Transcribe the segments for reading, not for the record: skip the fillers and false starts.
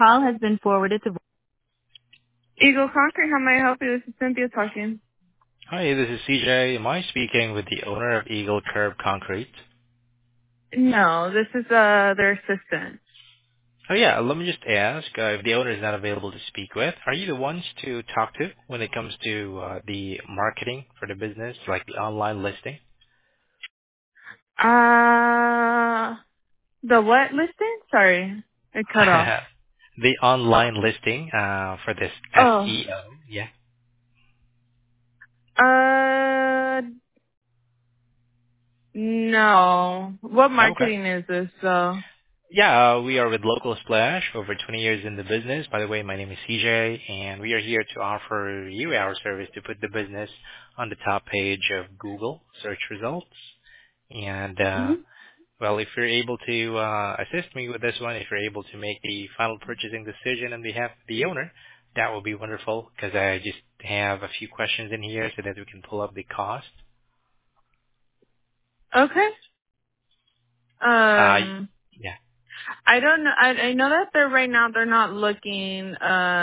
call has been forwarded to. Eagle Concrete, how may I help you? This is Cynthia talking. Hi, this is CJ. Am I speaking with the owner of Eagle Curb Concrete? No, this is their assistant. Oh yeah, let me just ask, if the owner is not available to speak with, are you the ones to talk to when it comes to the marketing for the business, like the online listing? The what listing? Sorry, it cut off. The online listing for this Oh, SEO, yeah. uh, no. What Okay. marketing is this? So. Yeah, we are with Local Splash, over 20 years in the business. By the way, my name is CJ, and we are here to offer you our service to put the business on the top page of Google search results. And, Mhm. well, if you're able to assist me with this one, if you're able to make the final purchasing decision on behalf of the owner, that would be wonderful, because I just have a few questions in here so that we can pull up the cost. Okay. Uh, Um, yeah. I don't know. I know that right now they're not looking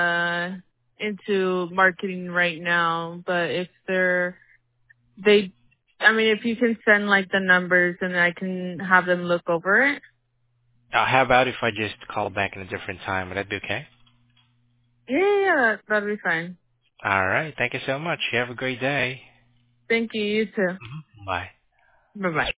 into marketing right now, but if they, I mean, if you can send like the numbers and I can have them look over it. How about if I just call back in a different time? Would that be okay? Yeah, that'll be fine. All right. Thank you so much. You have a great day. Thank you. You too. Mhm. Bye. Bye bye.